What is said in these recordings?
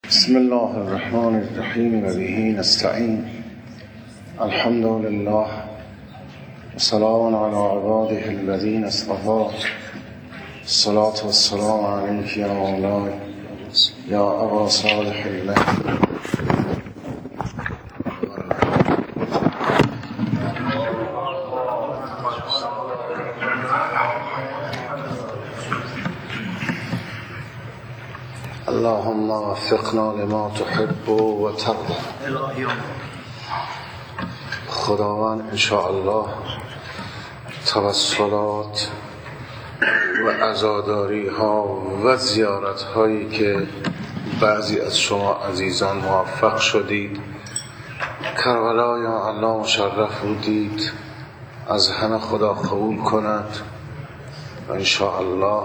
بسم الله الرحمن الرحیم و به نستعین. الحمد لله و سلام علی عباده الذین اصطفی. الصلاة والسلام علیک یا مولاي یا ابا صالح الله. اللهم وفقنا لما تحب و ترضى. خداوند انشاءالله توسلات و عزاداری ها و زیارت هایی که بعضی از شما عزیزان موفق شدید کربلا یا الله مشرف بودید، از همه خدا قبول کند و انشاءالله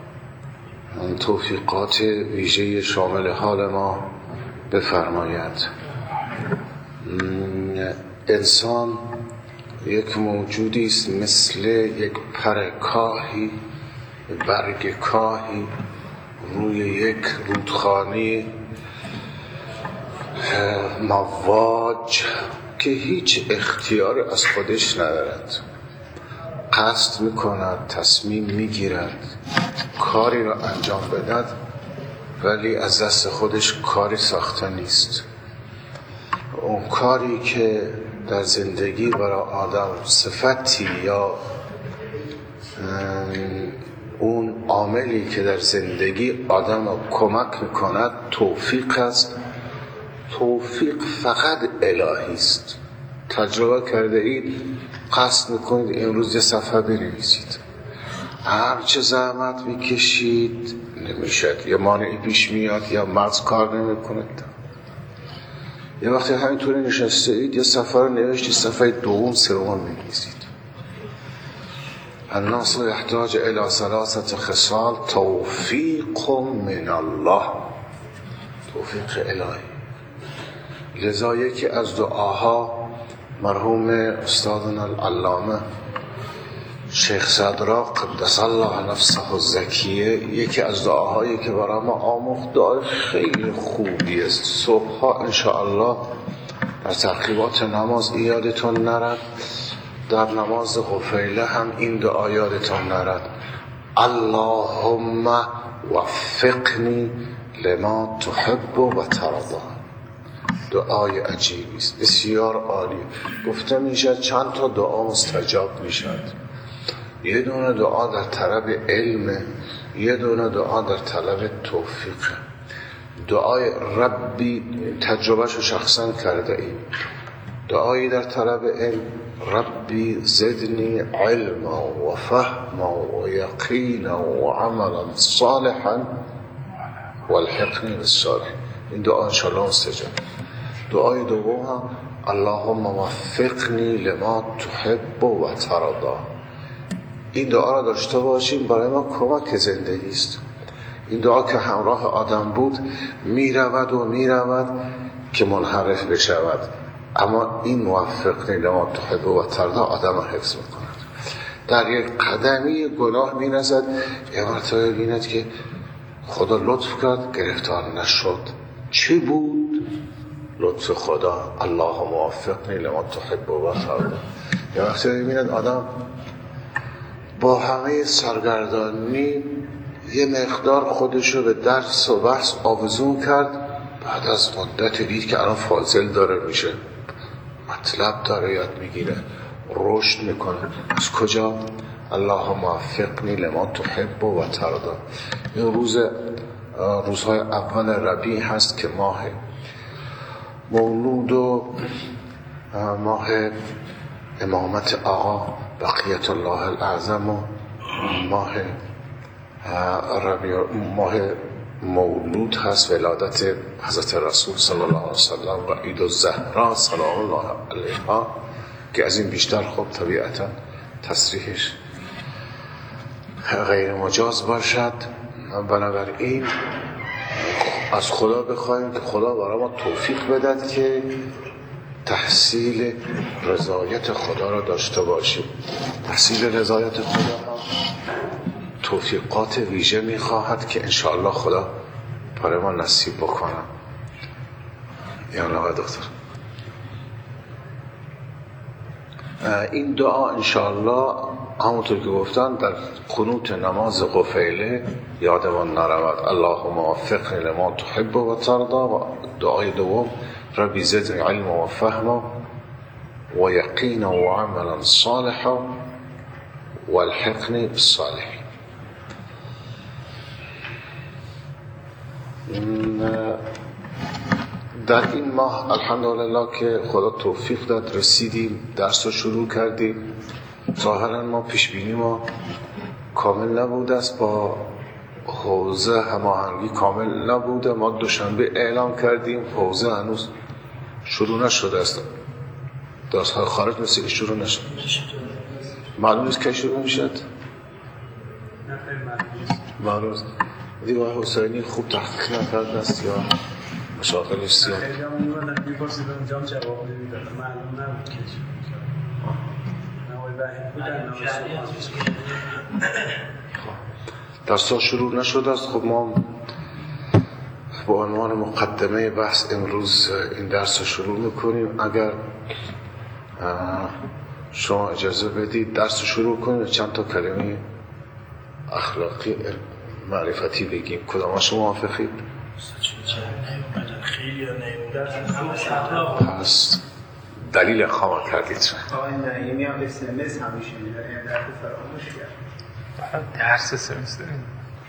توفیقات ویژه شامل حال ما بفرماید. انسان یک موجودی است مثل یک پر کاهی، برگ کاهی روی یک رودخانه مواج که هیچ اختیار از خودش ندارد. قصد میکند، تصمیم میگیرد کاری را انجام بدهد، ولی از دست خودش کاری ساخته نیست. اون کاری که در زندگی برای آدم صفتی یا اون عاملی که در زندگی آدم را کمک میکند توفیق است. توفیق فقط الهی است. تجربه کرده اید، قصد میکنید امروز یه صفحه بنویسید، هر چه زحمت میکشید نمیشد، یه مانعی پیش میاد یا مغز کار نمیکنه. یه وقتی همینطوری نشسته اید یه صفحه رو نوشتید، صفحه دوم سوم می‌نویسید. الناس یحتاج الی ثلاثه خصال توفیق من الله. توفیق الهی. لذا یکی از دعاها مرحوم استادنا العلامه شیخ صدرا قدس الله نفسه الزکیه، یکی از دعاهایی که برای ما آموخت، دعای خیلی خوبی است. صبحها انشاءالله در ترغیبات نماز یادتون نرد، در نماز غفیله هم این دعا یادتون نرد. اللهم وفقنی لما تحب و ترضى. دعای عجیبی است، بسیار عالی. گفته میشه چند تا دعا مستجاب میشد. یه دونه دعا در طلب علم، یه دونه دعا در طلب توفیق. دعای ربی تجربهشو شخصا کرده ایم. دعایی در طلب علم، ربی زدنی علما و فهما و یقینا و عملا صالحا والحقنی بالصالحین. این دعا انشاءالله مستجاب. دعای دوم هم اللهم وفقنی لما تحب و ترضى. این دعا را داشته باشیم، برای ما کمک زندگی است. این دعا که همراه آدم بود میرود و میرود که منحرف بشود، اما این موفقنی لما تحب و ترضى آدم را حفظ میکند. در یک قدمی گناه مینزد، یه مرتبه بیند که خدا لطف کرد گرفتار نشد. چی بود؟ لطف خدا. اللهم وفقنی لما تحب و ترضى. یه وقتی میبیند آدم با همه سرگردانی یه مقدار خودشو به درس و بحث آویزون کرد، بعد از مدت دید که الان فاضل داره میشه، مطلب داره یاد میگیره، رشد میکنه. از کجا؟ اللهم وفقنی لما تحب و ترضى. این روزهای اول ربیع هست که ماه مولود و ماه امامت آقا بقیت الله الاعظم و ماه مولود هست، ولادت حضرت رسول صلی الله علیه وسلم و عید الزهرا سلام الله علیها، که از این بیشتر خب طبیعتا تصریحش غیر مجاز باشد. بنابراین از خدا بخواهیم که خدا برای ما توفیق بدهد که تحصیل رضایت خدا را داشته باشیم. تحصیل رضایت خدا هم توفیقات ویژه میخواهد که انشاءالله خدا برای ما نصیب بکنم. یا آقای دکتر. این دعا انشاءالله همونطور که گفتن در قنوت نماز قفیله یادمان نرود. اللهم وفقنی لما تحب و ترضا. و دعای دوم ربی زدنی علم و فهم و یقین و عملا صالحا و الحقنی بالصالحین. در این ماه الحمدلله که خدا توفیق داد رسیدیم درس رو شروع کردیم. ظاهرا ما پیشبینی ما کامل نبوده است، با حوزه هماهنگی کامل نبوده. ما دوشنبه اعلام کردیم، حوزه هنوز شروع نشده است. درس های خارج مثل که شروع نشد. معلوم نیست که شروع میشد. معلوم است. دیگه حسینی خوب تحقیق نکرده است یا مشاغل سیاه. خیلی هم میبادن میپرسیدم جام جواب نمیدادم، معلوم نبود که نوای وحید بودن درس ها شروع نشده است. خب ما با عنوان مقدمه بحث امروز این درس رو شروع میکنیم. اگر شما اجازه بدید درس رو شروع کنیم، چند تا کلمه اخلاقی معرفتی بگیم. کدام شما موافقید؟ پس دلیل اقامت کردید. آقای نعیمی هم به سمس همیشه میداریم درس فراموش کرد. درس سمس داریم.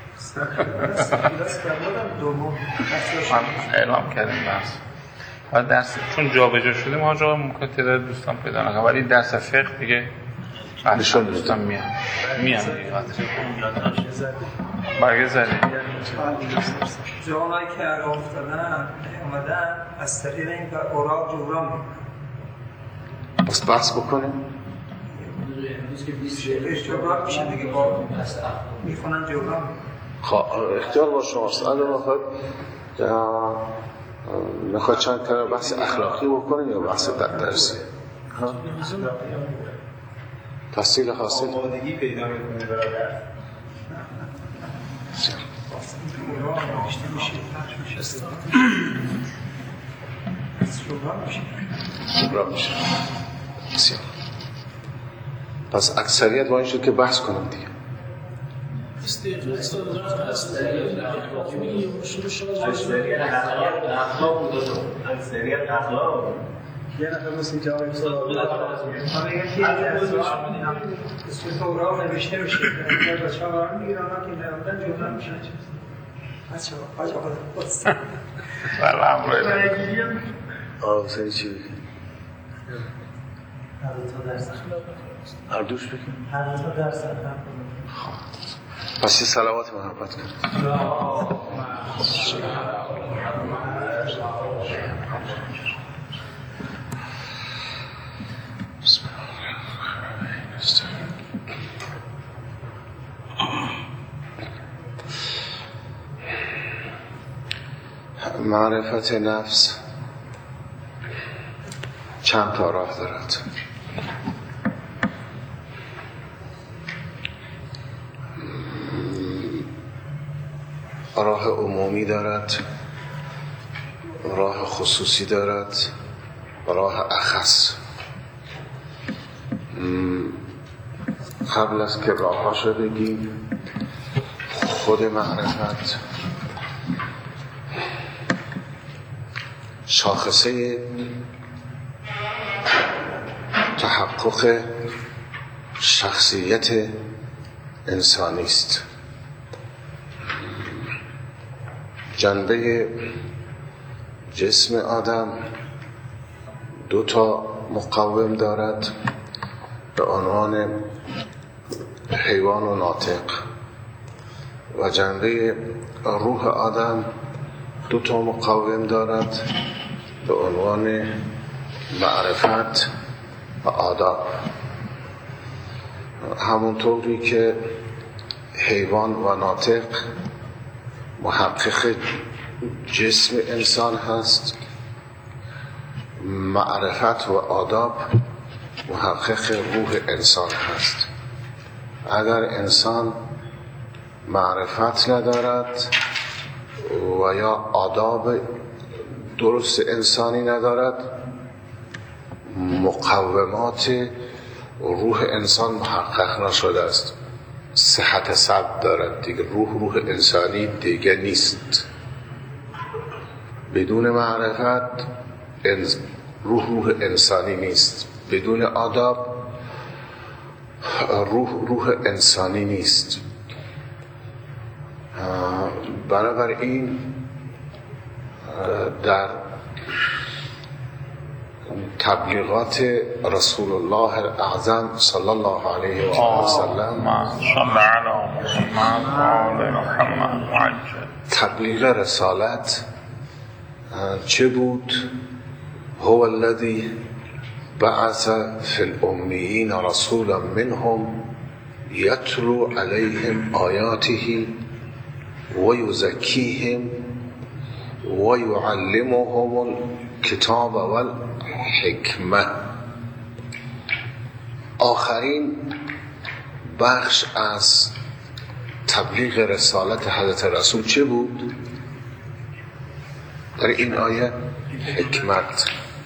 درس فرمودم دوم اعلام کردیم درس چون جا به جا شده ما جا ممکن تعداد دوستان پیدا نکنه، ولی درس فقه دیگه نشون دوستان میان دیگه. برگه زدیم جاهایی که عقا افتادن اومدن از طریق این اوراق جبران میکنن. پس بحث بکنیم. امروز که 20 شعبهش جبران میشه دیگه، با میخونن جبران میکنن. اختیار با شماست. اگر میخواد چند کلمه بحث اخلاقی بکنیم یا بحث درسی؟ تحصیل حاصل آمادگی پیدا میکنه برای درس. جبران میشه. بسیار. پس اکثریت با این شد که بحث کنم دیگه. اکثریت اخلاق یه نفر مثل جواب سوال یکی اسم اوراق نوشته میشه. بچه ها برام میگیرن که نمیدن جبران میشه. بچه ها برای امروی حسینی چی بگیم؟ هر دو تا درس هر دوش بگیم؟ هر دو تا درس پس یه صلوات محبت کنیم. معرفت نفس چند تا راه دارد. راه عمومی دارد، راه خصوصی دارد، راه اخص. قبل از که راهاشو بگیم، خود معرفت شاخصه تحقق شخصیت انسانی است. جنبه جسم آدم دو تا مقوم دارد به عنوان حیوان و ناطق، و جنبه روح آدم دو تا مقوم دارد به عنوان معرفت و آداب. همونطوری که حیوان و ناطق محقق جسم انسان هست، معرفت و آداب محقق روح انسان هست. اگر انسان معرفت ندارد و یا آداب درست انسانی ندارد، مقومات روح انسان محقق نشده است. صحت صدر دارد دیگه، روح انسانی دیگه نیست. بدون معرفت روح انسانی نیست. بدون آداب روح انسانی نیست. بنابراین در تبلیغات رسول الله الاعظم صلی الله علیه و سلم تبلیغ رسالت چه بود؟ هو الذی بعث فی الامیین رسولا منهم یتلو علیهم آیاته و یزکیهم و یعلمهم الکتاب والحکمه. آخرین بخش از تبلیغ رسالت حضرت رسول چه بود؟ در این آیه حکمت.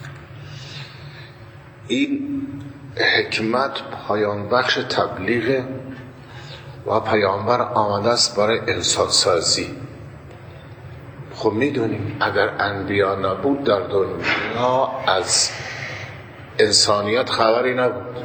این حکمت پایان بخش تبلیغ و پیامبر آمده است برای انسان سازی. خب میدونیم اگر انبیا نبود در دنیا از انسانیت خبری نبود.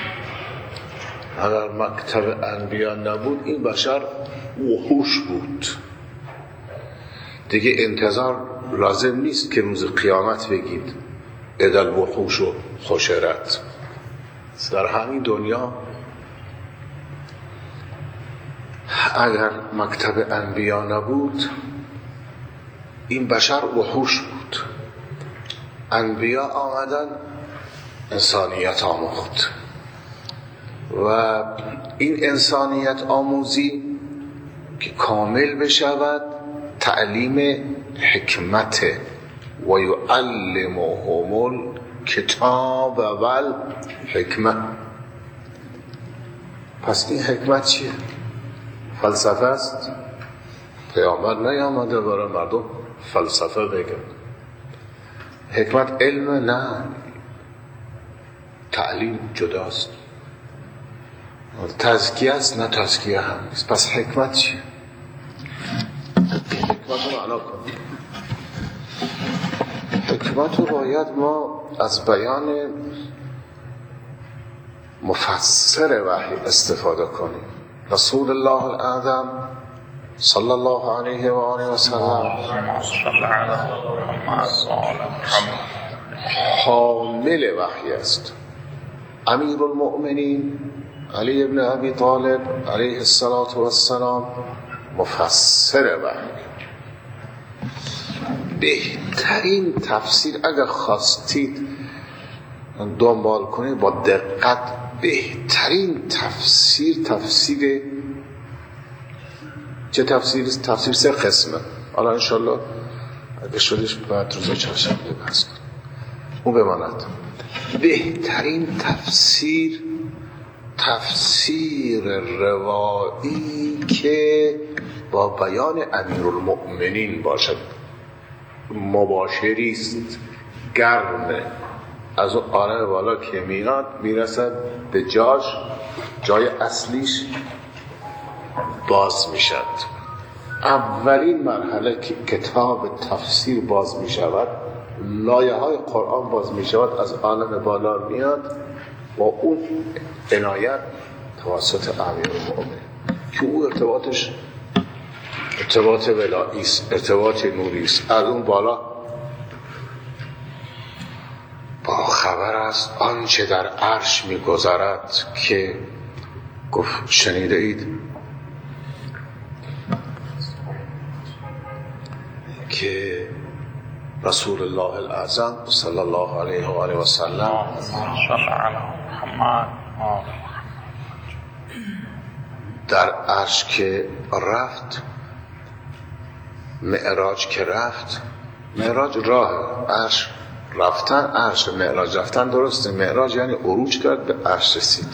اگر مکتب انبیا نبود این بشر وحوش بود دیگه. انتظار لازم نیست که روز قیامت بگید اذا الوحوش حشرت. در همین دنیا اگر مکتب انبیا نبود این بشر وحوش بود. انبیا آمدن انسانیت آموخت و این انسانیت آموزی که کامل بشود تعلیم حکمت و یعلمهم الکتاب والحکمه. پس این حکمت چیه؟ فلسفه است؟ پیامبر نیامده برای مردم فلسفه بگن. حکمت علم نه، تعلیم جداست. تزکیه است نه تزکیه هم نیست. پس حکمت چیه؟ حکمت رو معنا کن. حکمت رو باید ما از بیان مفسر وحی استفاده کنیم. رسول الله الاعظم صلی الله علیه و آله و سلم حامل وحی است. امیر المؤمنین علی ابن ابی طالب علیه السلام مفسر وحی. بهترین تفسیر اگر خواستید دنبال کنید با دقت، بهترین تفسیر چه تفسیری؟ تفسیر 3 قسمه. حالا انشالله اگه شدش بعد روز چهارشنبه بحث کنیم. اون بماند. بهترین تفسیر روایی که با بیان امیرالمؤمنین باشد، مباشری است، گرمه، از اون عالم بالا که میاد میرسد به جای اصلیش باز میشد. اولین مرحله که کتاب تفسیر باز میشود، لایه های قرآن باز میشود، از عالم بالا میاد با اون عنایت توسط امیرالمؤمنین که او ارتباطش ارتباط ولایی است، ارتباط نوری است. از اون بالا با خبر است آنچه در عرش میگذرد که گفت شنیده اید که رسول الله الاعظم صلی الله علیه و آله و سلم در عرش که رفت، معراج که رفت، معراج راه عرش رفتن، عرش معراج رفتن درسته. معراج یعنی عروج کرد به عرش رسید.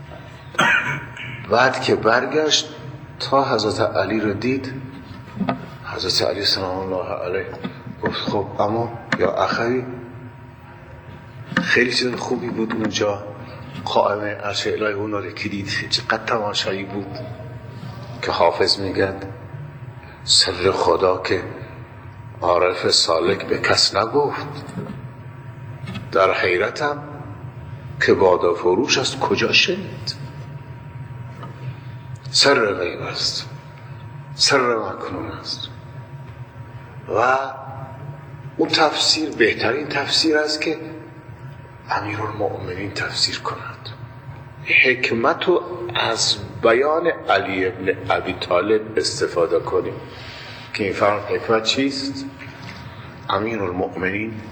بعد که برگشت تا حضرت علی رو دید، حضرت علی سلام الله علیه گفت خب اما یا اخوی خیلی چیز خوبی بود اونجا، قائم عرش الهی اون رو که دید چقدر تماشایی بود که حافظ میگن سر خدا که عارف سالک به کس نگفت، در حیرتم که بادا فروش است کجا شنید. سر غیب است، سر مکنون است. و اون تفسیر بهترین تفسیر است که امیرالمؤمنین تفسیر کند. حکمت رو از بیان علی ابن ابی طالب استفاده کنیم که این فرمان حکمت چیست؟ امیرالمؤمنین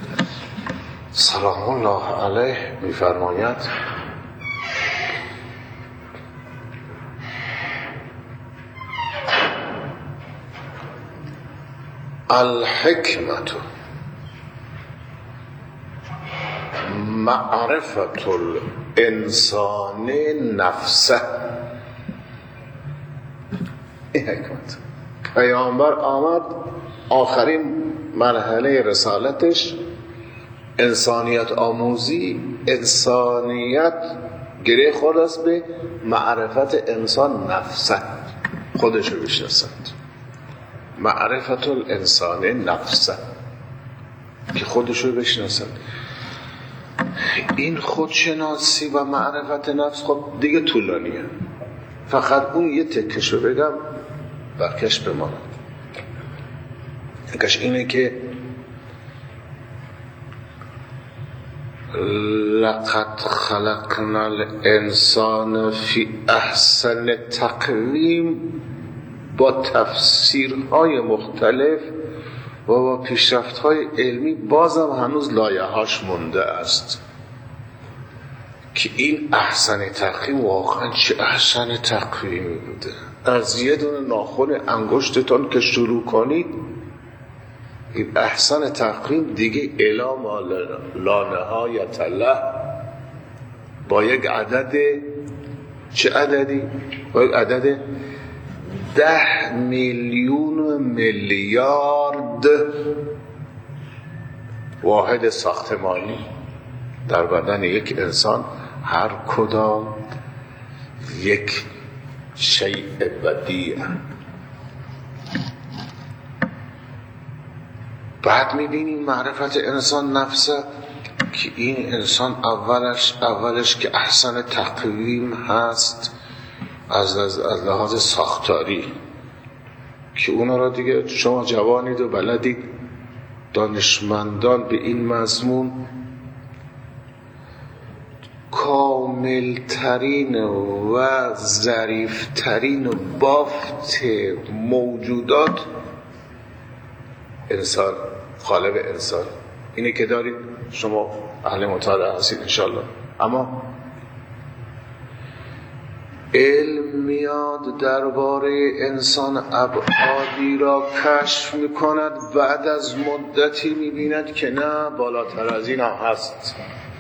سلام الله علیه میفرماید الحکمت معرفت الانسان نفسه. این حکمت پیامبر آمد آخرین مرحله رسالتش انسانیت آموزی، انسانیت گره خورد است به معرفت انسان نفسه، خودشو بشناسد. معرفت الانسان نفسه که خودشو بشناسد. این خودشناسی و معرفت نفس خب دیگه طولانیه، فقط اون یه تکشو بگم برکش بماند. تکش اینه که لقد خلقنا الانسان فی احسن تقویم با تفسیرهای مختلف و با پیشرفت‌های علمی بازم هنوز لایه‌هاش مونده است که این احسن تقویم واقعا چه احسن تقویمی بوده. از یه دونه ناخن انگشتتون که شروع کنید این احسن تقویم دیگه الا لا نهایت له با یک عدد، چه عددی؟ با یک عدد 10 میلیون میلیارد واحد ساختمانی در بدن یک انسان، هر کدام یک شیء بدیع. بعد میبینیم معرفت انسان نفسه که این انسان اولش که احسن تقویم هست از لحاظ ساختاری که اونا را دیگه شما جوانید و بلدید، دانشمندان به این مضمون کاملترین و ظریفترین بافت موجودات انسان، قالب انسان اینه که دارید شما اهل مطالعه هستید انشالله. اما علم میاد درباره انسان ابعادی را کشف میکند، بعد از مدتی میبیند که نه، بالاتر از این هم هست.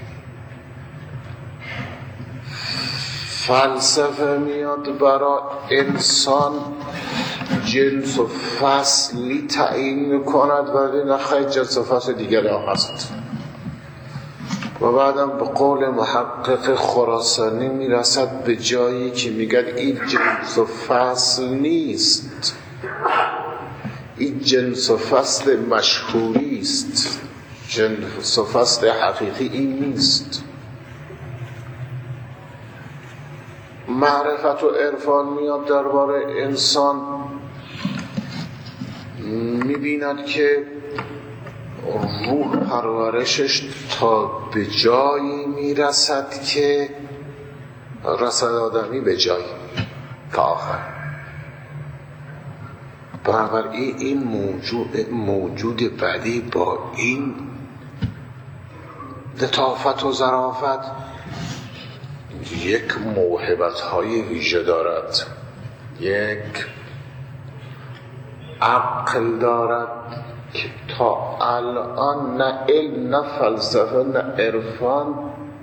فلسفه میاد برای انسان جنس و فصلی تعیین میکند و نخواهی جنس و فصل دیگری هم هست. و بعدم به قول محقق خراسانی میرسد به جایی که میگد این جنس و فصل نیست، این جنس و فصل مشهوری است، جنس و فصل حقیقی این نیست. معرفت و عرفان میاد درباره انسان، میبیند که روح پرورشش تا به جایی میرسد که رسد آدمی به جایی تا آخر. بنابراین این موجود بعدی با این لطافت و ظرافت یک موهبت‌های ویژه دارد، یک عقل دارد که تا الان نه علم نه فلسفه نه عرفان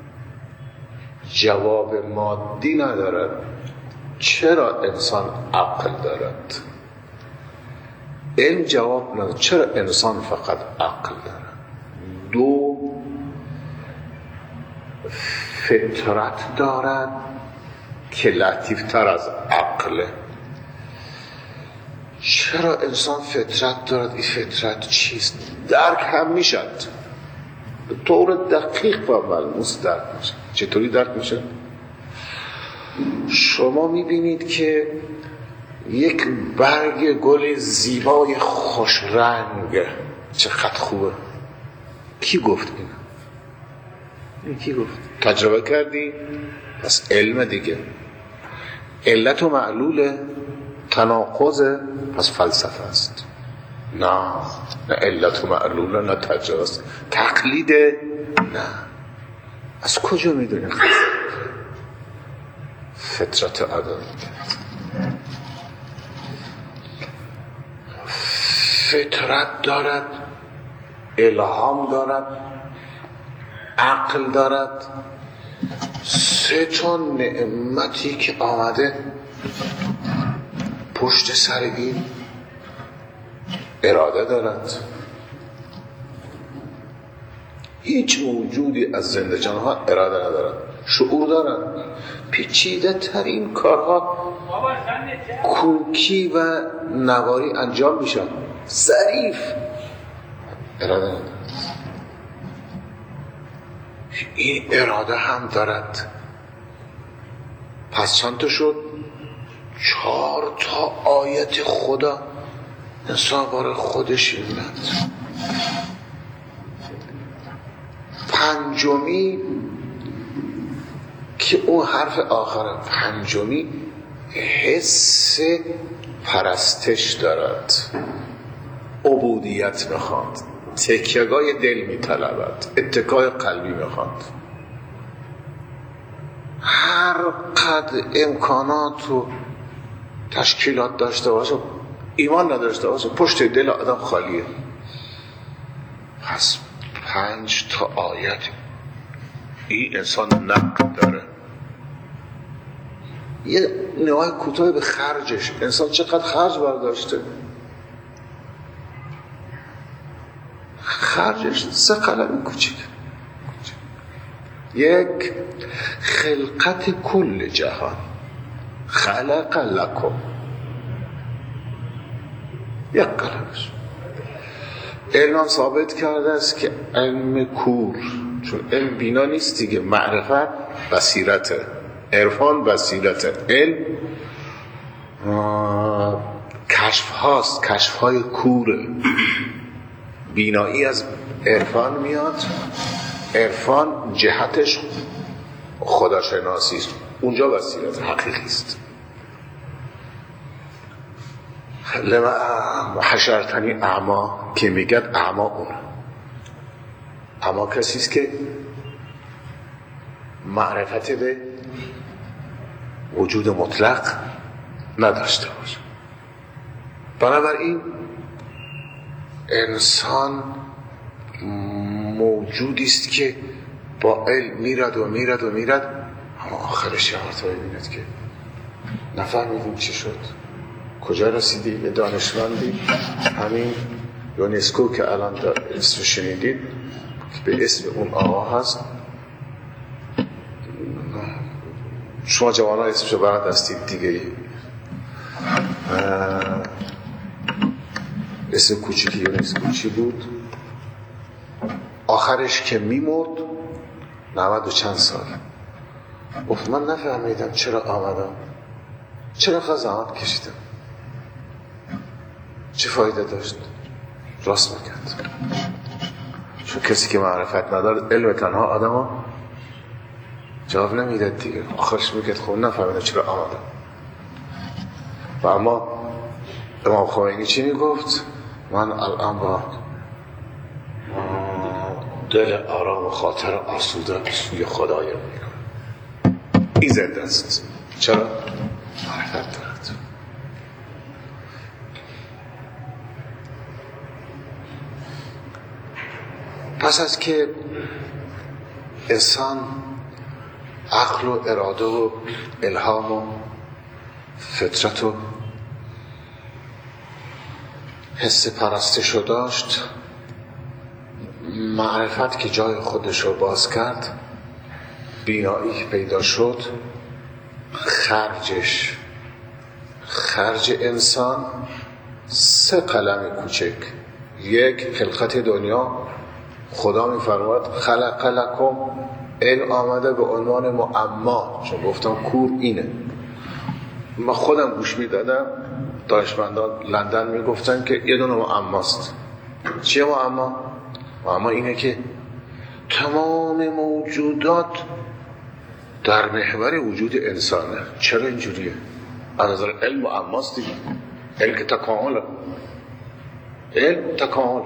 جواب مادی ندارد. چرا انسان عقل دارد؟ علم جواب نداره چرا انسان فقط عقل داره. دو، فطرت دارد که لطیفتر از عقله. چرا انسان فطرت دارد؟ این فطرت چیست؟ درک هم میشد، به طور دقیق و ملموس درک میشه. چطوری درک میشه؟ شما میبینید که یک برگ گل زیبای خوش رنگ چقدر خوبه. کی گفت این؟ کی گفت؟ تجربه کردی؟ پس علم دیگه. علت و معلول تناقض، پس فلسفه است. نه علت و معلول، نه تجربه است. تقلیده؟ نه. از کجا میدونی؟ فطرت آدم. فطرت دارد، الهام دارد، عقل دارد. سه تا نعمتی که آمده پشت سر این. اراده دارد. هیچ موجودی از زنده جانها اراده ندارد. شعور دارد. پیچیده ترین کارها کوکی و نواری انجام میشن. ظریف اراده ندارد. این اراده هم دارد. پس چند تا شد؟ 4 تا آیت خدا انسان باره خودش میند. پنجمی که اون حرف آخره، پنجمی حس پرستش دارد، عبودیت میخواد، تکیهگاه دل میطلبد، اتکای قلبی میخواد. هر قدر امکانات و تشکیلات داشته باشه، ایمان نداشته باشه، پشت دل آدم خالیه. پس 5 تا آیت این انسان نقد داره. یه نوع کوتاه به خرجش، انسان چقدر خرج برداشته. خرجش 3 قلم کوچیک. 1 خلقت کل جهان، خلق لکم. 1 قلمش. علم ثابت کرده است که علم کور، چون علم بینا نیست دیگه، معرفت بصیرته، عرفان بصیرته، علم کشف هاست، کشف های کوره. بینایی از عرفان میاد، عرفان جهتش خداشناسی است، اونجا بصیرت حقیقی است. لما حشرتنی اعما که میگد اعما اونه. اعما کسی است که معرفت به وجود مطلق نداشته باشه. بنابراین انسان موجودی است که با علم میرد و میرد و میرد، اما آخرش یه مرتبه میبیند که نفهمیدیم چی شد، کجا رسیدی. یه دانشمندی، همین یونسکو که الان اسم شنیدید که به اسم اون آقا هست، شما جوانا اسمشو برد هستید دیگه، اسم کوچیکی یونسکو چی بود؟ آخرش که میمرد 90 و چند سال گفت من نفهمیدم چرا آمدم، چرا زحمت کشیدم، چه فایده داشت. راست میکرد، چون کسی که معرفت نداره، علم تنها آدم جواب نمیداد دیگه. آخرش میگه خب نفهمیدم چرا آمدم. و اما امام خمینی چی میگفت؟ من الان با دل آرام و خاطر آسوده سوی خدایم میرم. این زنده است. چرا؟ معرفت دارد. پس از که انسان عقل و اراده و الهام و فطرت و حس پرستشو داشت، معرفت که جای خودشو باز کرد، بینایی که پیدا شد، خرج انسان 3 قلم کوچک. یک، خلقت دنیا. خدا می‌فرماید خلق لکم، علم آمده به عنوان معما، چون گفتم کور اینه. من خودم گوش میدادم، دانشمندان لندن میگفتن که یه دونه معماست. چیه معما؟ معما اینه که تمام موجودات در محور وجود انسانه. چرا اینجوریه؟ از نظر علم معماست دیگه. علم که تکامله، علم تکامل،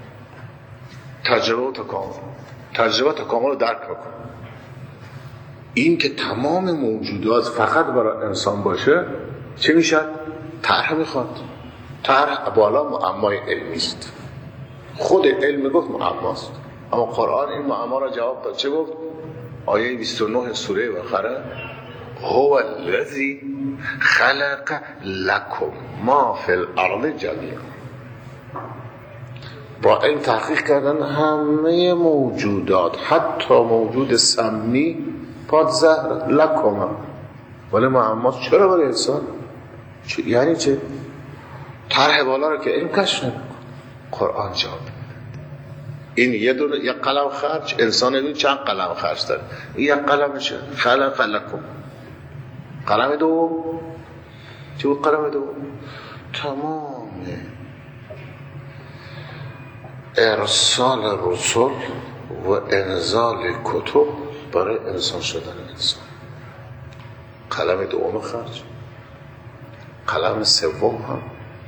تجربه تکامل رو درک میکنه. این که تمام موجودات فقط برای انسان باشه چه میشه؟ طرح میخواد. طرح بالا معمای علمی است. خود علم گفت معماست، اما قرآن این معما را جواب داد. چه گفت؟ آیه 29 سوره بقره: هو الذی خلق لکم ما فی الارض جمیعا. با علم تحقیق کردن همه موجودات، حتی موجود سمی پادزهر لکم، ولی معماست. چرا برای انسان؟ یعنی چه؟ طرح بالا رو که علم کشف نمی‌کنه، قرآن جواب. این یک قلم خرج، انسان این چند قلم خرج داره؟ یک قلمشه، خلق لکم. قلم دوم چه بود؟ قلم دوم تمام ارسال رسول و انزال کتب برای انسان شدن انسان. قلم دوم خرج. قلم سوم هم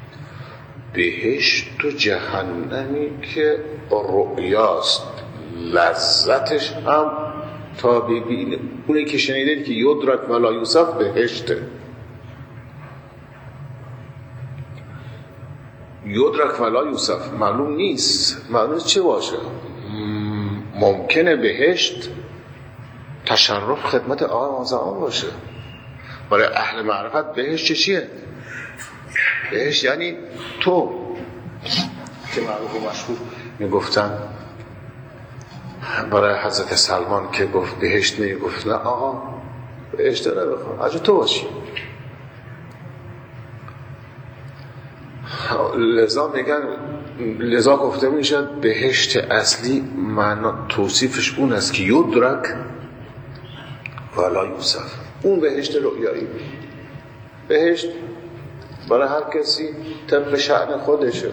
بهشت و جهنمی که رؤیاست، لذتش هم تا ببینه. اونه که شنیدید که یدرک ولا یوسف بهشته. یدرک ولا یوسف معلوم نیست. معلوم چه باشه؟ ممکنه بهشت تشرف خدمت آقا زمان باشه. برای اهل معرفت بهشت چیه؟ بهشت یعنی تو که معروف و مشهور میگفتن برای حضرت سلمان که گفت بهشت میگفت نه آقا بهشت رو بخواه، اجا تو باشی. لذا گفته میشد بهشت اصلی معنا توصیفش اون است که یدرک ولا یوسف. اون بهشت رؤیایی. بهشت برای هر کسی طبق شأن خودشه.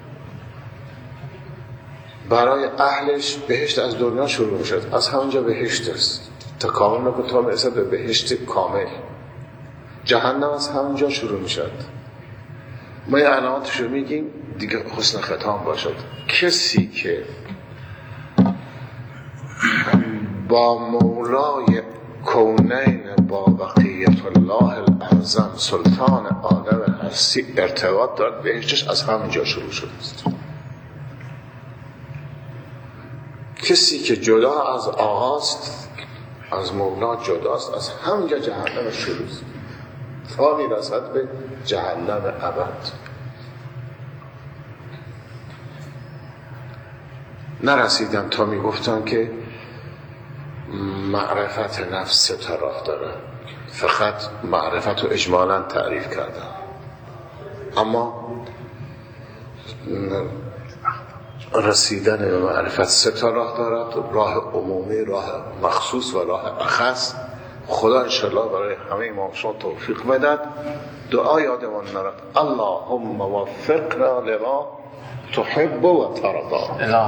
برای اهلش بهشت از دنیا شروع میشد، از همونجا بهشت است. تکامل نکن تا میرسه به بهشت کامل. جهنم از همونجا شروع میشد. ما یه علاماتش رو میگیم دیگه حسن ختام باشد. کسی که با مولای کونین با بقیت الله الاعظم سلطان عالم هستی ارتباط دارد، بهشتش از همونجا شروع شده است. کسی که جدا از آقاست، از مولا جداست، از همونجا جهنم شروع است تا میرسد به جهنم ابد. نرسیدم تا میگفتن که معرفت نفس 3 راه داره. فقط معرفت رو اجمالاً تعریف کردم، اما رسیدن به معرفت 3 راه دارد: راه عمومی، راه مخصوص و راه اخص. خدا انشالله برای همه ما شما توفیق بدهد. دعا یادمان نرد: اللهم وفقنا لما تحب و ترضا.